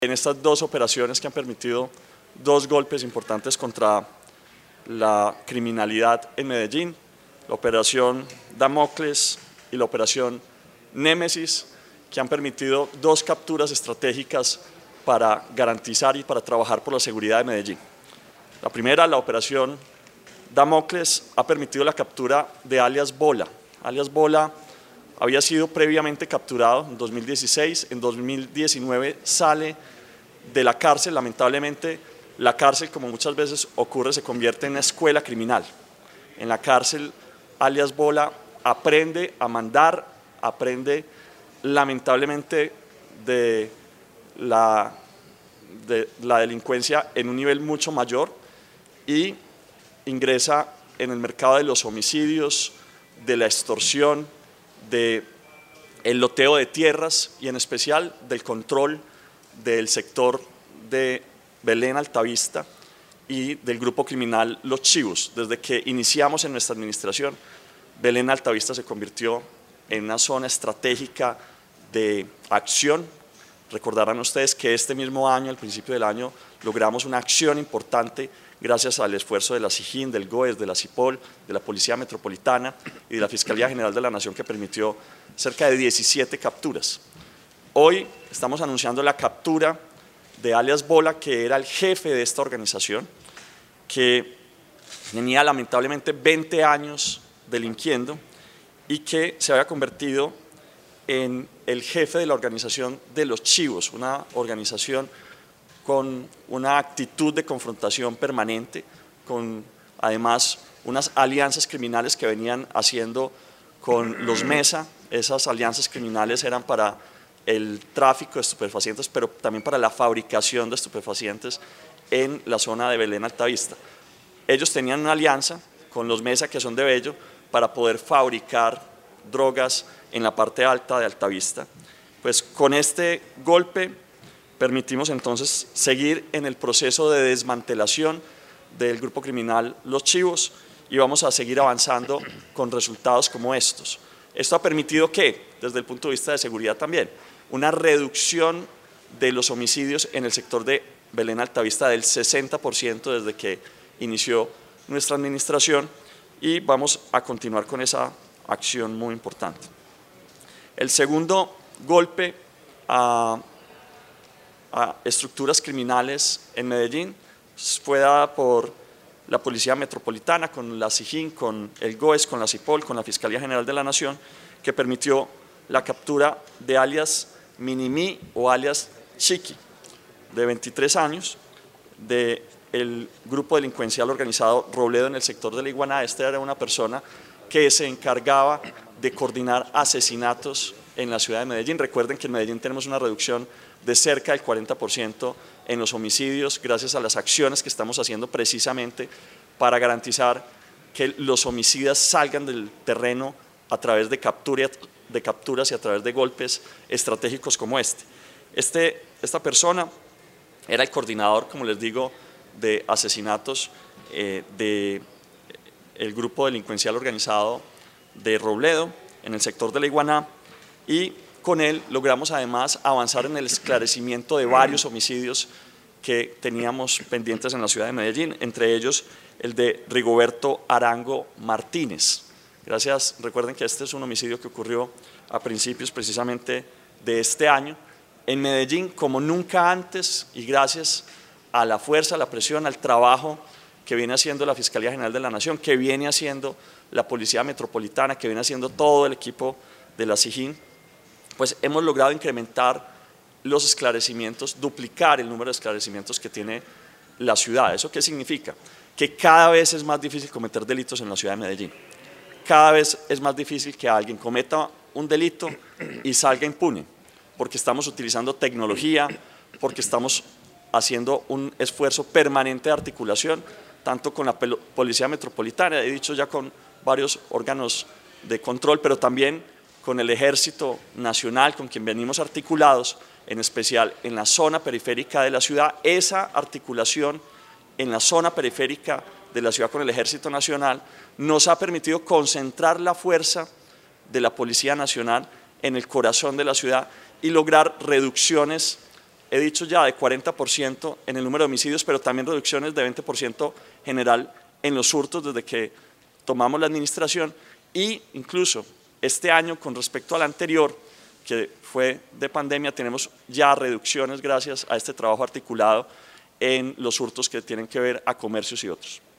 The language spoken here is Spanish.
en estas dos operaciones que han permitido dos golpes importantes contra la criminalidad en Medellín, la operación Damocles y la operación Némesis, que han permitido dos capturas estratégicas para garantizar y para trabajar por la seguridad de Medellín. La primera, la operación Damocles, ha permitido la captura de alias Bola. Alias Bola había sido previamente capturado en 2016, en 2019 sale de la cárcel. Lamentablemente la cárcel, como muchas veces ocurre, se convierte en una escuela criminal. En la cárcel alias Bola aprende a mandar, aprende lamentablemente de la delincuencia en un nivel mucho mayor y ingresa en el mercado de los homicidios, de la extorsión, del loteo de tierras y en especial del control del sector de Belén Altavista y del grupo criminal Los Chivos. Desde que iniciamos en nuestra administración, Belén Altavista se convirtió en una zona estratégica de acción. Recordarán ustedes que este mismo año, al principio del año, logramos una acción importante gracias al esfuerzo de la SIJIN, del GOES, de la CIPOL, de la Policía Metropolitana y de la Fiscalía General de la Nación, que permitió cerca de 17 capturas. Hoy estamos anunciando la captura de alias Bola, que era el jefe de esta organización, que tenía lamentablemente 20 años delinquiendo y que se había convertido en el jefe de la organización de Los Chivos, una organización con una actitud de confrontación permanente, con además unas alianzas criminales que venían haciendo con los Mesa. Esas alianzas criminales eran para el tráfico de estupefacientes, pero también para la fabricación de estupefacientes en la zona de Belén Altavista. Ellos tenían una alianza con los Mesa, que son de Bello, para poder fabricar drogas en la parte alta de Altavista. Pues con este golpe permitimos entonces seguir en el proceso de desmantelación del grupo criminal Los Chivos y vamos a seguir avanzando con resultados como estos. Esto ha permitido que, desde el punto de vista de seguridad también, una reducción de los homicidios en el sector de Belén Altavista del 60% desde que inició nuestra administración y vamos a continuar con esa acción muy importante. El segundo golpe a estructuras criminales en Medellín fue dada por la Policía Metropolitana, con la SIJIN, con el GOES, con la CIPOL, con la Fiscalía General de la Nación, que permitió la captura de alias Minimí o alias Chiqui, de 23 años, del grupo delincuencial organizado Robledo en el sector de la Iguaná. Esta era una persona que se encargaba de coordinar asesinatos en la ciudad de Medellín. Recuerden que en Medellín tenemos una reducción de cerca del 40% en los homicidios gracias a las acciones que estamos haciendo precisamente para garantizar que los homicidas salgan del terreno a través de capturas y a través de golpes estratégicos como este. Esta persona era el coordinador, como les digo, de asesinatos del grupo delincuencial organizado de Robledo en el sector de la Iguaná y con él logramos además avanzar en el esclarecimiento de varios homicidios que teníamos pendientes en la ciudad de Medellín, entre ellos el de Rigoberto Arango Martínez. Recuerden que este es un homicidio que ocurrió a principios precisamente de este año en Medellín como nunca antes y gracias a la fuerza, a la presión, al trabajo que viene haciendo la Fiscalía General de la Nación, que viene haciendo la Policía Metropolitana, que viene haciendo todo el equipo de la SIJIN, pues hemos logrado incrementar los esclarecimientos, duplicar el número de esclarecimientos que tiene la ciudad. ¿Eso qué significa? Que cada vez es más difícil cometer delitos en la ciudad de Medellín. Cada vez es más difícil que alguien cometa un delito y salga impune, porque estamos utilizando tecnología, porque estamos haciendo un esfuerzo permanente de articulación, tanto con la Policía Metropolitana, he dicho ya con varios órganos de control, pero también con el Ejército Nacional, con quien venimos articulados, en especial en la zona periférica de la ciudad. Esa articulación en la zona periférica de la ciudad con el Ejército Nacional nos ha permitido concentrar la fuerza de la Policía Nacional en el corazón de la ciudad y lograr reducciones he dicho ya, de 40% en el número de homicidios, pero también reducciones de 20% general en los hurtos desde que tomamos la administración, y incluso este año con respecto al anterior, que fue de pandemia, tenemos ya reducciones gracias a este trabajo articulado en los hurtos que tienen que ver a comercios y otros.